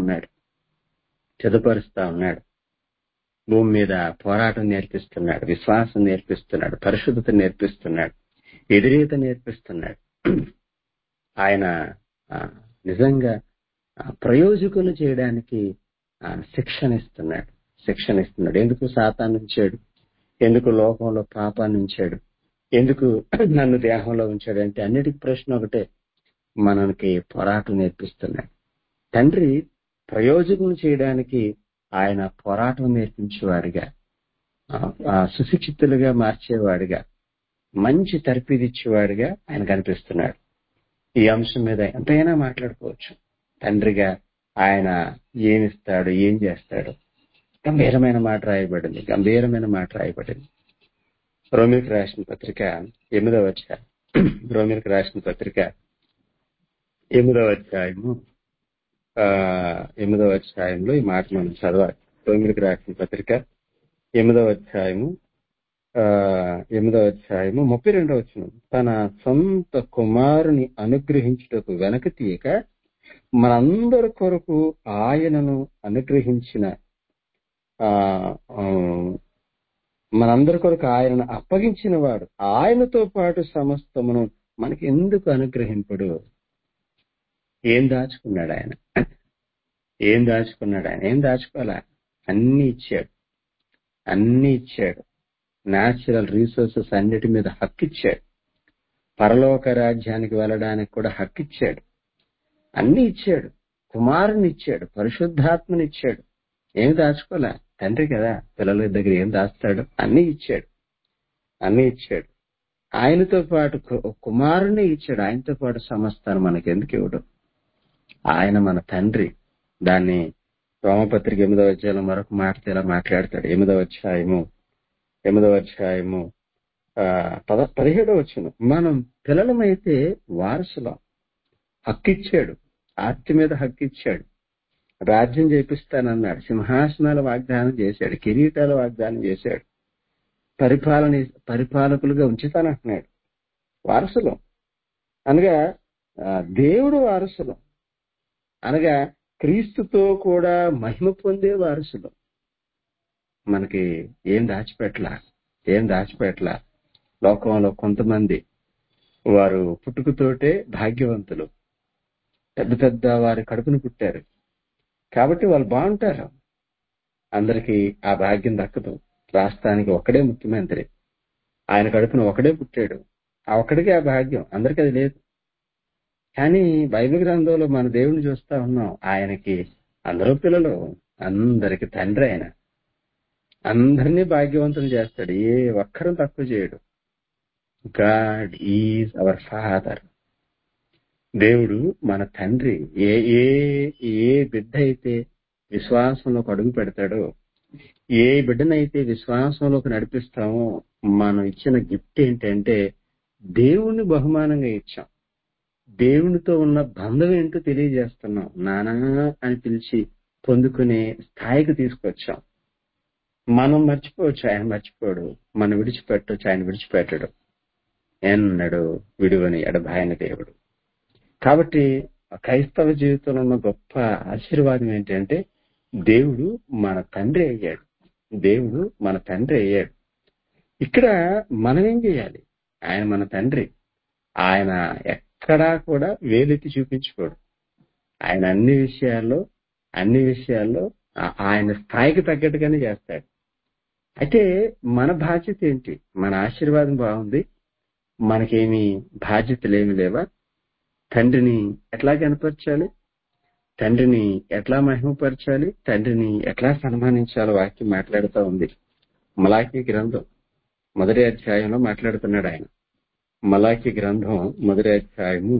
ఉన్నాడు. భూమి మీద పోరాటం నేర్పిస్తున్నాడు, విశ్వాసం నేర్పిస్తున్నాడు, పరిశుద్ధత నేర్పిస్తున్నాడు, ఎదురీత నేర్పిస్తున్నాడు. ఆయన నిజంగా ప్రయోజకులు చేయడానికి శిక్షణ ఇస్తున్నాడు. ఎందుకు సాతాను ఉంచాడు, ఎందుకు లోకంలో పాపాన్ని ఉంచాడు, ఎందుకు నన్ను దేహంలో ఉంచాడు అంటే అన్నిటికీ ప్రశ్న ఒకటే, మనకి పోరాటం నేర్పిస్తున్నాడు. తండ్రి ప్రయోజకులు చేయడానికి ఆయన పోరాటం నేర్పించేవాడిగా, సుశిక్షితులుగా మార్చేవాడిగా, మంచి తర్ఫీదిచ్చేవాడిగా ఆయన కనిపిస్తున్నాడు. ఈ అంశం మీద ఎంతైనా మాట్లాడుకోవచ్చు. తండ్రిగా ఆయన ఏమిస్తాడు, ఏం చేస్తాడు, గంభీరమైన మాట రాయబడింది. రోమిలకు రాసిన పత్రిక 8వ అధ్యాయం, రోమిలకు రాసిన పత్రిక 8వ అధ్యాయము 8వ అధ్యాయంలో ఈ మాట మనం చదవాలి. రోమిలకు రాసిన పత్రిక 8వ అధ్యాయము 32వ వచనం. తన సొంత కుమారుని అనుగ్రహించుటకు వెనక తీయక మనందరి కొరకు ఆయనను అప్పగించిన వాడు ఆయనతో పాటు సమస్తమును మనకి ఎందుకు అనుగ్రహింపడు? ఏం దాచుకున్నాడు ఆయన? ఏం దాచుకోవాలా? అన్ని ఇచ్చాడు. న్యాచురల్ రీసోర్సెస్ అన్నిటి మీద హక్కిచ్చాడు. పరలోక రాజ్యానికి వెళ్ళడానికి కూడా హక్కిచ్చాడు. అన్ని ఇచ్చాడు. కుమారుని ఇచ్చాడు, పరిశుద్ధాత్మనిచ్చాడు. ఏం దాచుకోలే. తండ్రి కదా, పిల్లల దగ్గర ఏం దాస్తాడు? అన్ని ఇచ్చాడు. ఆయనతో పాటు కుమారుని ఇచ్చాడు. ఆయనతో పాటు సమస్తాన్ని మనకెందుకు ఇవ్వడం? ఆయన మన తండ్రి. దాన్ని రోమపత్రిక 8వ అధ్యాయంలో మరొక మాటతో ఇలా మాట్లాడతాడు. 8వ అధ్యాయము 17వ వచనం. మనం పిల్లలమైతే వారసులం. హక్కిచ్చాడు, ఆస్తి మీద హక్కిచ్చాడు, రాజ్యం చేపిస్తానన్నాడు, సింహాసనాల వాగ్దానం చేశాడు, కిరీటాల వాగ్దానం చేశాడు, పరిపాలకులుగా ఉంచుతానంటున్నాడు. వారసులం అనగా దేవుడు వారసులం అనగా క్రీస్తుతో కూడా మహిమ పొందే వారసులం. మనకి ఏం దాచిపెట్టలా. లోకంలో కొంతమంది వారు పుట్టుకతోటే భాగ్యవంతులు, పెద్ద పెద్ద వారి కడుపును పుట్టారు కాబట్టి వాళ్ళు బాగుంటారు. అందరికీ ఆ భాగ్యం దక్కదు. రాష్ట్రానికి ఒక్కడే ముఖ్యమంత్రి, ఆయన కడుపున ఒకడే పుట్టాడు, ఆ ఒక్కడికే ఆ భాగ్యం, అందరికీ అది లేదు. కానీ బైబిల్ గ్రంథంలో మన దేవుడిని చూస్తా ఉన్నాం. ఆయనకి అందరూ పిల్లలు, అందరికి తండ్రి. ఆయన అందరినీ భాగ్యవంతులు చేస్తాడు, ఏ ఒక్కరూ తక్కువ చేయడు. God is our father. దేవుడు మన తండ్రి. ఏ ఏ ఏ బిడ్డ అయితే విశ్వాసంలోకి అడుగు పెడతాడో, ఏ బిడ్డనైతే విశ్వాసంలోకి నడిపిస్తామో, మనం ఇచ్చిన గిఫ్ట్ ఏంటంటే దేవుణ్ణి బహుమానంగా ఇచ్చాం. దేవునితో ఉన్న బంధం ఏంటో తెలియజేస్తున్నాం. నానా అని పిలిచి పొందుకునే స్థాయికి తీసుకొచ్చాం. మనం మర్చిపోవచ్చు, ఆయన మర్చిపోడు. మనం విడిచిపెట్టవచ్చు, ఆయన విడిచిపెట్టడు. ఎన్నడు విడువని ఎడబాయని దేవుడు. కాబట్టి క్రైస్తవ జీవితంలో ఉన్న గొప్ప ఆశీర్వాదం ఏంటంటే దేవుడు మన తండ్రి అయ్యాడు. దేవుడు మన తండ్రి అయ్యాడు. ఇక్కడ మనం ఏం చేయాలి? ఆయన మన తండ్రి. ఆయన ఎక్కడా కూడా వేలెత్తి చూపించుకోడు. ఆయన అన్ని విషయాల్లో ఆయన స్థాయికి తగ్గట్టుగానే చేస్తాడు. అయితే మన బాధ్యత ఏంటి? మన ఆశీర్వాదం బాగుంది, మనకేమి బాధ్యతలు ఏమి లేవా? తండ్రిని ఎట్లా కనపరచాలి? తండ్రిని ఎట్లా మహిమపరచాలి? తండ్రిని ఎట్లా సన్మానించాలో వాక్యం మాట్లాడుతూ ఉంది. మలాకీ గ్రంథం 1వ అధ్యాయంలో మాట్లాడుతున్నాడు ఆయన. మలాకీ గ్రంథం 1వ అధ్యాయము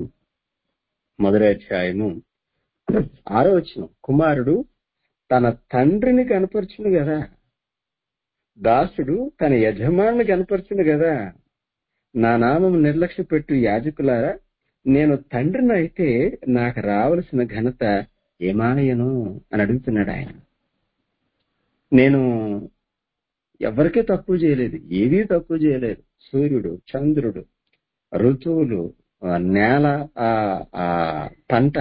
6వ వచనం. కుమారుడు తన తండ్రిని కనపరచును కదా, దాసుడు తన యజమానుని కనపరచును కదా. నా నామం నిర్లక్ష్య పెట్టు యాజకులారా, నేను తండ్రిని అయితే నాకు రావలసిన ఘనత ఏమాయను అని అడుగుతున్నాడు ఆయన. నేను ఎవరికీ తక్కువ చేయలేదు, ఏదీ తక్కువ చేయలేదు. సూర్యుడు, చంద్రుడు, ఋతువులు, నేల, పంట,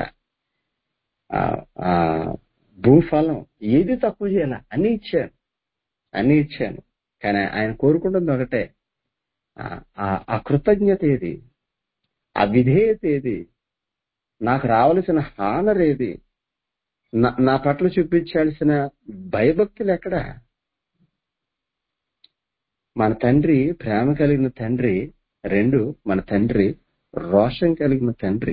భూఫలం ఏది తక్కువ చేయాల, అన్ని ఇచ్చాను. కానీ ఆయన కోరుకుంటుంది ఒకటే, ఆ కృతజ్ఞత ఏది, ఆ విధేయత ఏది, నాకు రావలసిన హానర్ ఏది, నా పట్ల చూపించాల్సిన భయభక్తులు ఎక్కడా? మన తండ్రి ప్రేమ కలిగిన తండ్రి. 2, మన తండ్రి రోషం కలిగిన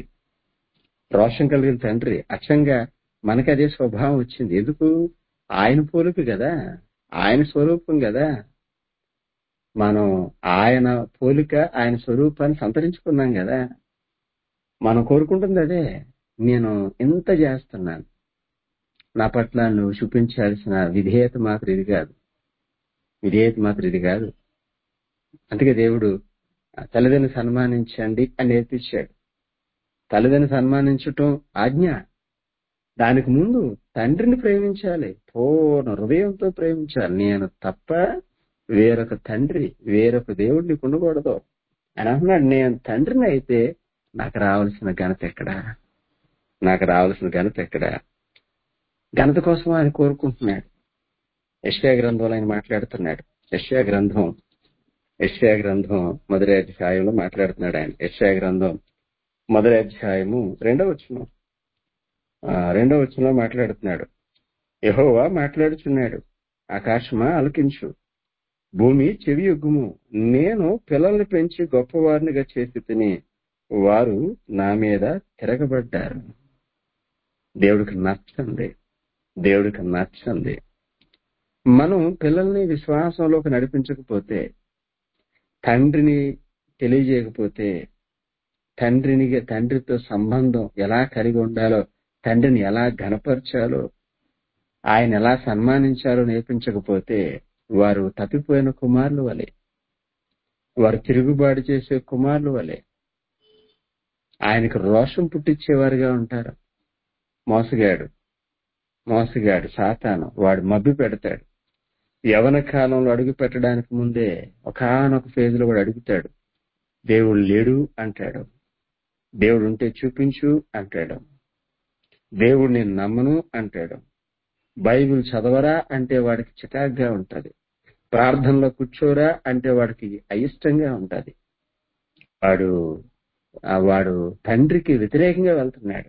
తండ్రి. అచ్చంగా మనకి అదే స్వభావం వచ్చింది. ఎందుకు? ఆయన పోలిక కదా, ఆయన స్వరూపం కదా. మనం ఆయన పోలిక, ఆయన స్వరూపాన్ని సంతరించుకున్నాం కదా. మనం కోరుకుంటుంది అదే. నేను ఎంత చేస్తున్నాను, నా పట్ల నువ్వు చూపించాల్సిన విధేయత మాత్రం ఇది కాదు. అందుకే దేవుడు తల్లిదండ్రులు సన్మానించండి అని నేర్పించాడు. తల్లిదండ్రులు సన్మానించటం ఆజ్ఞ. దానికి ముందు తండ్రిని ప్రేమించాలి, పూర్ణ హృదయంతో ప్రేమించాలి. నేను తప్ప వేరొక తండ్రి, వేరొక దేవుడు నీకు ఉండకూడదు అని అంటున్నాడు. నేను తండ్రిని అయితే నాకు రావాల్సిన ఘనత ఎక్కడా? ఘనత కోసం ఆయన కోరుకుంటున్నాడు. యెషయా గ్రంథంలో ఆయన మాట్లాడుతున్నాడు. యెషయా గ్రంథం 1వ అధ్యాయంలో మాట్లాడుతున్నాడు ఆయన. యెషయా గ్రంథం 1వ అధ్యాయము 2వ వచనంలో మాట్లాడుతున్నాడు. యెహోవా మాట్లాడుచున్నాడు, ఆకాశమా ఆలకించు, భూమి చెవియొగ్గుము. నేను పిల్లల్ని పెంచి గొప్పవారినిగా చేసి తిని, వారు నా మీద తిరగబడ్డారు. దేవుడికి నచ్చంది. మనం పిల్లల్ని విశ్వాసంలోకి నడిపించకపోతే, తండ్రిని తెలియజేయకపోతే, తండ్రితో సంబంధం ఎలా కలిగి ఉండాలో, తండ్రిని ఎలా ఘనపరచాలో, ఆయన ఎలా సన్మానించాలో నేర్పించకపోతే, వారు తప్పిపోయిన కుమారుల వలె, వారు తిరుగుబాటు చేసే కుమారుల వలె ఆయనకు రోషం పుట్టించేవారుగా ఉంటారు. మోసగాడు సాతాను, వాడు మభ్య పెడతాడు. యవన కాలంలో అడుగు పెట్టడానికి ముందే ఒకానొక ఫేజ్ లో వాడు అడుగుతాడు, దేవుడు లేడు అంటాడు. దేవుడు ఉంటే చూపించు అంటాడు. దేవుడు నేను నమ్మను అంటాడు. బైబిల్ చదవరా అంటే వాడికి చికాగ్గా ఉంటది. ప్రార్థనలో కూర్చోరా అంటే వాడికి అయిష్టంగా ఉంటది. వాడు తండ్రికి వ్యతిరేకంగా వెళ్తున్నాడు.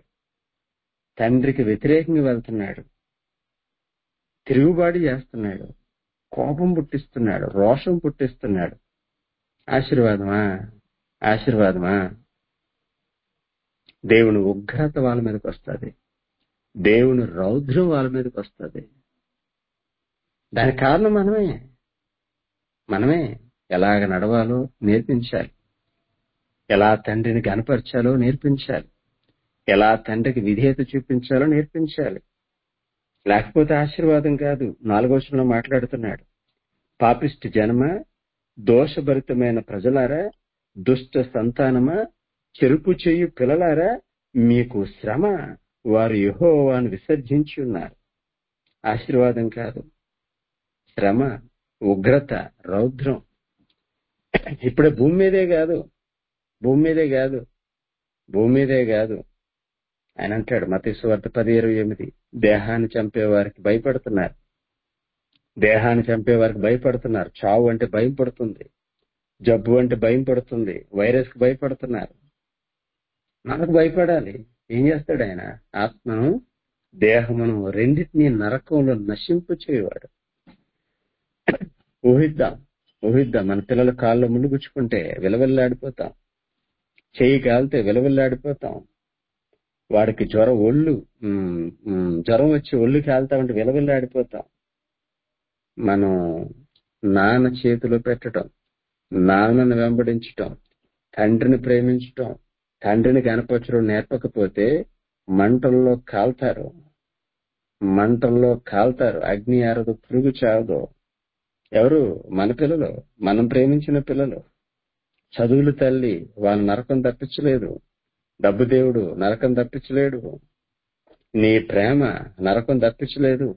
తిరుగుబాటు చేస్తున్నాడు. కోపం పుట్టిస్తున్నాడు. రోషం పుట్టిస్తున్నాడు. ఆశీర్వాదమా? దేవుని ఉగ్రత వాళ్ళ మీదకి వస్తుంది. దేవుని రౌద్రం వాళ్ళ మీదకి వస్తుంది. దానికి కారణం మనమే ఎలాగ నడవాలో నేర్పించాలి. ఎలా తండ్రిని కనపరచాలో నేర్పించాలి. ఎలా తండ్రికి విధేయత చూపించాలో నేర్పించాలి. లేకపోతే ఆశీర్వాదం కాదు. 4వ వచనంలో మాట్లాడుతున్నాడు. పాపిష్టి జనమ, దోషభరితమైన ప్రజలారా, దుష్ట సంతానమా, చెరుపు చేయు పిల్లలారా, మీకు శ్రమ, వారు యెహోవాను విసర్జించి ఉన్నారు. ఆశీర్వాదం కాదు, శ్రమ, ఉగ్రత, రౌద్రం. ఇప్పుడే భూమి మీదే కాదు. ఆయన అంటాడు మత్తయి సువార్త 10:28, దేహాన్ని చంపేవారికి భయపడుతున్నారు. చావు అంటే భయం పడుతుంది. జబ్బు అంటే భయం పడుతుంది. వైరస్ కి భయపడుతున్నారు. మనకు భయపడాలి. ఏం చేస్తాడు ఆయన? ఆత్మను, దేహమును రెండింటినీ నరకంలో నశింపు చేయవాడు. ఊహిద్దాం. మన పిల్లల కాళ్ళు ముళ్ళు గుచ్చుకుంటే విలవిల్లాడిపోతాం. చెయ్యి కాలితే విలవిల్లాడిపోతాం. వాడికి జ్వరం వచ్చి ఒళ్ళు కాలుతా ఉంటే విలవిల్లాడిపోతాం. మనం నాన్న చేతిలో పెట్టడం, నాన్నను వెంబడించటం, తండ్రిని ప్రేమించటం, తండ్రిని కనపరచడం నేర్పకపోతే మంటల్లో కాల్తారు. అగ్ని ఆరదు, పురుగు చావదు. ఎవరు? మన పిల్లలు, మనం ప్రేమించిన పిల్లలు. చదువులు తల్లి వాళ్ళ నరకం తప్పించలేదు. డబ్బు దేవుడు నరకం తప్పించలేడు. నీ ప్రేమ నరకం తప్పించలేదు.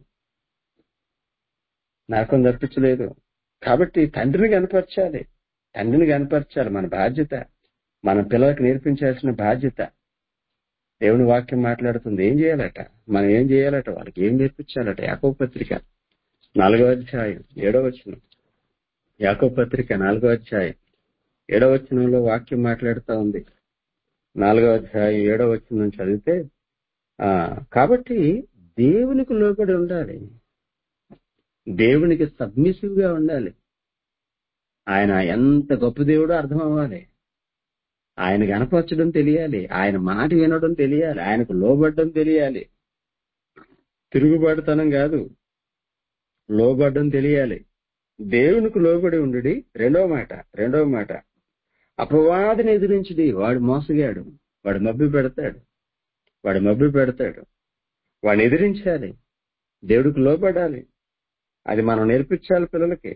కాబట్టి తండ్రిని కనపరచాలి. మన బాధ్యత. మన పిల్లలకు నేర్పించాల్సిన బాధ్యత. దేవుని వాక్యం మాట్లాడుతుంది. ఏం చేయాలట? వాళ్ళకి ఏం నేర్పించాలట? యాకోబు పత్రిక 4వ అధ్యాయం 7వ వచనం. యాకోబు పత్రిక 4వ అధ్యాయం 7వ వచనంలో వాక్యం మాట్లాడుతూ ఉంది. 4వ అధ్యాయం 7వ వచనం చదివితే, కాబట్టి దేవునికి లోబడి ఉండాలి. దేవునికి సబ్మిసివ్ గా ఉండాలి. ఆయన ఎంత గొప్ప దేవుడో అర్థం అవ్వాలి. ఆయన కనపరచడం తెలియాలి. ఆయన మాట వినడం తెలియాలి. ఆయనకు లోబడ్డం తెలియాలి. తిరుగుబాటుతనం కాదు, లోబడ్డం తెలియాలి. దేవునికి లోబడి ఉండి రెండవ మాట అపవాదిని ఎదిరించుడి. వాడు మోసగాడు, వాడు మభ్య పెడతాడు. వాడిని ఎదిరించాలి. దేవుడికి లోబడాలి. అది మనం నేర్పించాలి పిల్లలకి.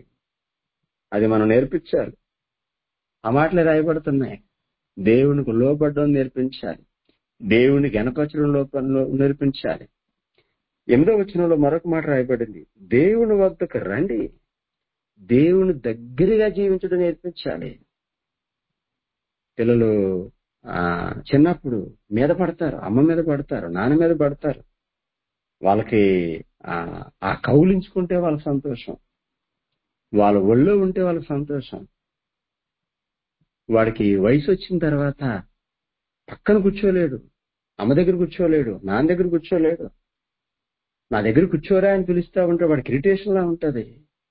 ఆ మాటలే రాయబడుతున్నాయి. దేవునికి లోబడ్డం నేర్పించాలి. దేవుని గణపరచడం నేర్పించాలి. 8వ వచనంలో మరొక మాట రాయబడింది. దేవుని వద్దకు రండి, దేవుని దగ్గరగా జీవించడం నేర్పించాలి. పిల్లలు చిన్నప్పుడు మీద పడతారు, అమ్మ మీద పడతారు, నాన్న మీద పడతారు. వాళ్ళకి ఆ కౌలించుకుంటే వాళ్ళ సంతోషం, వాళ్ళ ఒళ్ళో ఉంటే వాళ్ళ సంతోషం. వాడికి వయసు వచ్చిన తర్వాత పక్కన కూర్చోలేడు, అమ్మ దగ్గర కూర్చోలేడు, నాన్న దగ్గర కూర్చోలేడు. నా దగ్గర కూర్చోరా అని పిలుస్తా ఉంటే వాడికి ఇరిటేషన్ లా ఉంటది.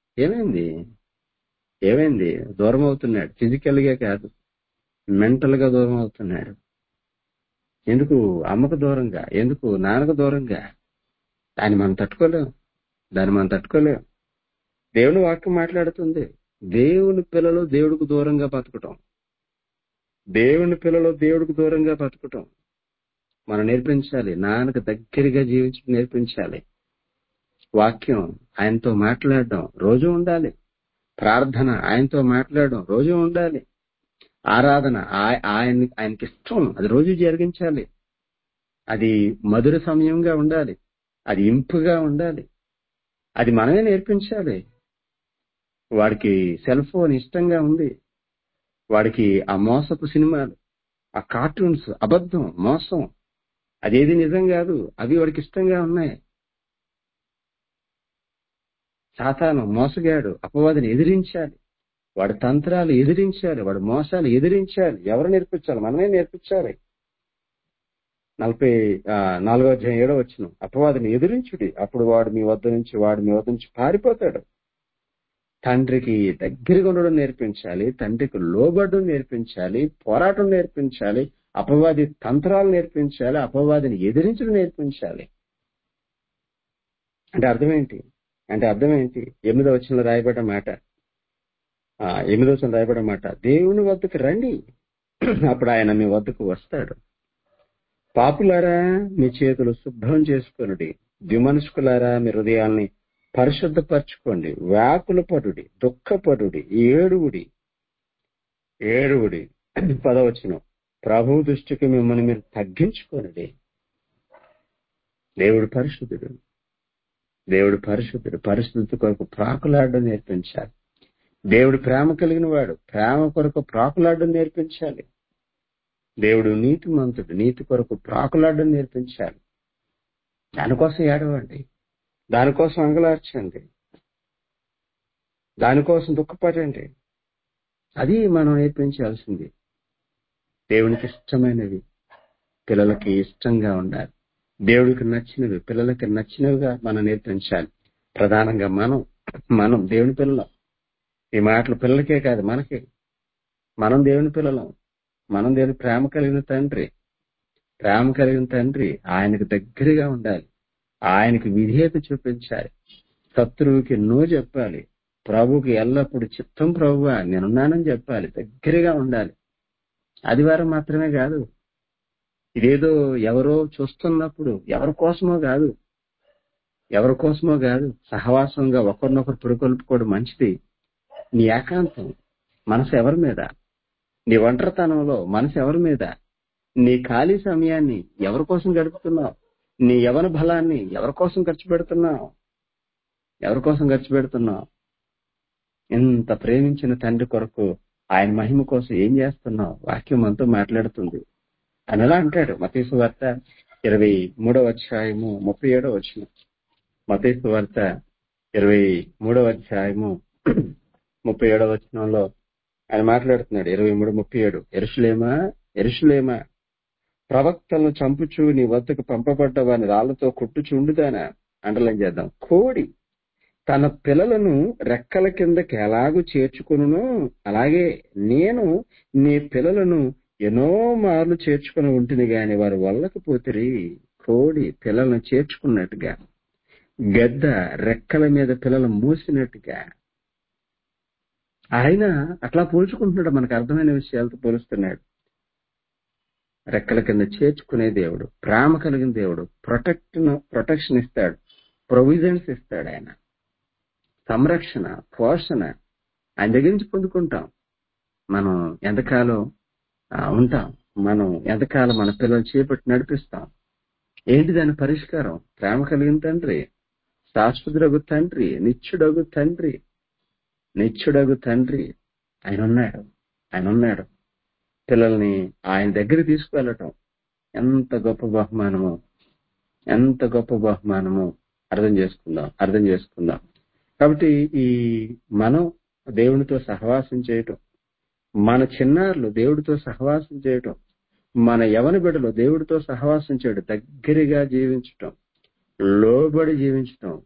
ఏమైంది? దూరం అవుతున్నాడు. ఫిజికల్ గా కాదు, మెంటల్ గా దూరం అవుతున్నాడు. ఎందుకు? అమ్మకు దూరంగా, ఎందుకు నాన్నకు దూరంగా. దాన్ని మనం తట్టుకోలేం. దేవుని వాక్యం మాట్లాడుతుంది. దేవుని పిల్లలు దేవుడికి దూరంగా బతుకుతాం. మనం నేర్పించాలి. నాన్నకు దగ్గరగా జీవించడం నేర్పించాలి. వాక్యం ఆయనతో మాట్లాడడం రోజు ఉండాలి. ప్రార్థన ఆయనతో మాట్లాడడం రోజు ఉండాలి. ఆరాధన ఆయనకి ఇష్టం, అది రోజు జరిగించాలి. అది మధుర సమయంగా ఉండాలి. అది ఇంపుగా ఉండాలి. అది మనమే నేర్పించాలి. వాడికి సెల్ ఫోన్ ఇష్టంగా ఉంది, వాడికి ఆ మోసపు సినిమాలు, ఆ కార్టూన్స్ అబద్ధం, మోసం, అదేది నిజం కాదు, అవి వాడికి ఇష్టంగా ఉన్నాయి. సాతాను మోసగాడు, అపవాదిని ఎదిరించాలి, వాడి తంత్రాలు ఎదిరించాలి, వాడి మోసాలు ఎదిరించాలి. ఎవరు నేర్పించాలి? మనమే నేర్పించాలి. 44వ అధ్యాయం 7వ వచనం, అపవాదిని ఎదిరించుడి, అప్పుడు వాడు మీ వద్ద నుంచి పారిపోతాడు. తండ్రికి దగ్గరగా ఉండడం నేర్పించాలి, తండ్రికి లోబడడం నేర్పించాలి, పోరాటం నేర్పించాలి, అపవాది తంత్రాలు నేర్పించాలి, అపవాదిని ఎదిరించడం నేర్పించాలి. అంటే అర్థం ఏంటి? 8వ వచనంలో రాయబడ్డ మాట, 8వ వచనం రాయబడ్డ మాట, దేవుని వద్దకు రండి, అప్పుడు ఆయన మీ వద్దకు వస్తాడు. పాపులారా మీ చేతులు శుభ్రం చేసుకొనుడి, ద్విమనస్కులారా మీ హృదయాల్ని పరిశుద్ధపరచుకోండి, వ్యాకుల పడుడి, దుఃఖపడుడి, ఏడుగుడి. 10వ వచనం, ప్రభు దృష్టికి మిమ్మల్ని మీరు తగ్గించుకోనండి. దేవుడు పరిశుద్ధుడు, పరిశుద్ధత కొరకు ప్రాకులాడడం నేర్పించాలి. దేవుడు ప్రేమ కలిగిన వాడు, ప్రేమ కొరకు ప్రాకులాడడం నేర్పించాలి. దేవుడు నీతిమంతుడు, నీతి కొరకు ప్రాకులాడడం నేర్పించాలి. దానికోసం ఏడవండి, దానికోసం అంగలార్చండి, దానికోసం దుఃఖపడండి. అది మనం నేర్పించాల్సింది. దేవునికి ఇష్టమైనవి పిల్లలకి ఇష్టంగా ఉండాలి, దేవుడికి నచ్చినవి పిల్లలకి నచ్చినవిగా మనం నేర్పించాలి. ప్రధానంగా మనం దేవుని పిల్లలం. ఈ మాటలు పిల్లలకే కాదు, మనకే. మనం దేవుని పిల్లలం. మనం దేవుని ప్రేమ కలిగిన తండ్రి, ఆయనకు దగ్గరగా ఉండాలి, ఆయనకు విధేయత చూపించాలి, శత్రువుకి నో చెప్పాలి, ప్రభువుకి ఎల్లప్పుడు చిత్తం ప్రభువా నేనున్నానని చెప్పాలి, దగ్గరగా ఉండాలి. ఆదివారం మాత్రమే కాదు, ఇదేదో ఎవరో చూస్తున్నప్పుడు ఎవరి కోసమో కాదు, సహవాసంగా ఒకరినొకరు పురుకొల్పుకోవడం మంచిది. నీ ఏకాంతం మనసు ఎవరి మీద? నీ ఒంటరితనంలో మనసు ఎవరి మీద? నీ ఖాళీ సమయాన్ని ఎవరి కోసం గడుపుతున్నావు? నీ యవన బలాన్ని ఎవరి కోసం ఖర్చు పెడుతున్నావు? ఇంత ప్రేమించిన తండ్రి కొరకు, ఆయన మహిమ కోసం ఏం చేస్తున్నావు? వాక్యం మనతో మాట్లాడుతుంది. అని ఎలా అంటాడు? మత్తయి సువార్త 23వ అధ్యాయము 37వ వచనం. మత్తయి సువార్త 23వ అధ్యాయము 37వ వచనంలో ఆయన మాట్లాడుతున్నాడు. 23:37, యెరూషలేమా, ప్రవక్తలను చంపుచూ నీ వద్దకు పంపబడ్డ వారిని రాళ్లతో కొట్టుచుండుదానా? అండర్లైన్ చేద్దాం. కోడి తన పిల్లలను రెక్కల కిందకి ఎలాగూ చేర్చుకును, అలాగే నేను నీ పిల్లలను ఎన్నో మార్లు చేర్చుకుని ఉంటుంది గాని వారు వల్లకపోతిరి. కోడి పిల్లలను చేర్చుకున్నట్టుగా, గద్ద రెక్కల మీద పిల్లలు మూసినట్టుగా, ఆయన అట్లా పోల్చుకుంటున్నాడు. మనకు అర్థమైన విషయాలతో పోలుస్తున్నాడు. రెక్కల కింద చేర్చుకునే దేవుడు, ప్రేమ కలిగిన దేవుడు, ప్రొటెక్షన్ ఇస్తాడు, ప్రొవిజన్స్ ఇస్తాడు. ఆయన సంరక్షణ, పోషణ ఆయన దగ్గర నుంచి పొందుకుంటాం. మనం ఎంతకాలం ఉంటాం, మనం ఎంతకాలం మన పిల్లలు చేపట్టి నడిపిస్తాం. ఏంటి దాని పరిష్కారం? ప్రేమ కలిగిన తండ్రి, శాశ్వతుడగు తండ్రి, నిత్యుడగు తండ్రి ఆయన ఉన్నాడు. పిల్లల్ని ఆయన దగ్గరికి తీసుకువెళ్ళటం ఎంత గొప్ప బహుమానము అర్థం చేసుకుందాం. కాబట్టి ఈ మనం దేవునితో సహవాసం చేయటం, మన చిన్నారులు దేవుడితో సహవాసం చేయటం, మన యవన బిడ్డలు దేవుడితో సహవాసం చేయడం, దగ్గరగా జీవించటం, లోబడి జీవించటం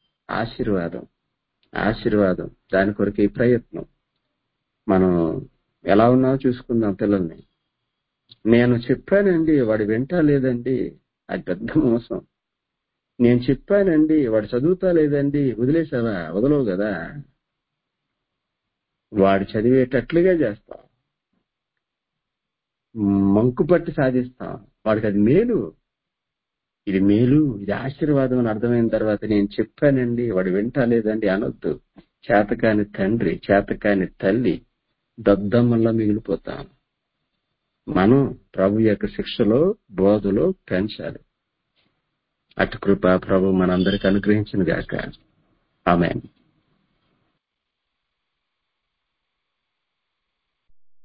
ఆశీర్వాదం. దాని కొరకు ఈ ప్రయత్నం. మనం ఎలా ఉన్నామో చూసుకుందాం. పిల్లల్ని నేను చెప్పానండి వాడు వింటా లేదండి, అది పెద్ద మోసం. నేను చెప్పానండి వాడు చదువుతా లేదండి, వదిలేసావా? వదలవు కదా. వాడు చదివేటట్లుగా చేస్తాం, మంకు పట్టి సాధిస్తాం. వాడికి అది మేలు, ఇది ఆశీర్వాదం అని అర్థమైన తర్వాత నేను చెప్పానండి వాడు వింటా లేదండి అనొద్దు. చేతకాని తండ్రి, చేతకాని తల్లి దద్దమ్మల్లా మిగిలిపోతాం. మనం ప్రభు యొక్క శిక్షలో, బోధలో పెంచాలి. అటు కృప ప్రభు మనందరికి అనుగ్రహించిన గాక. ఆమేన్.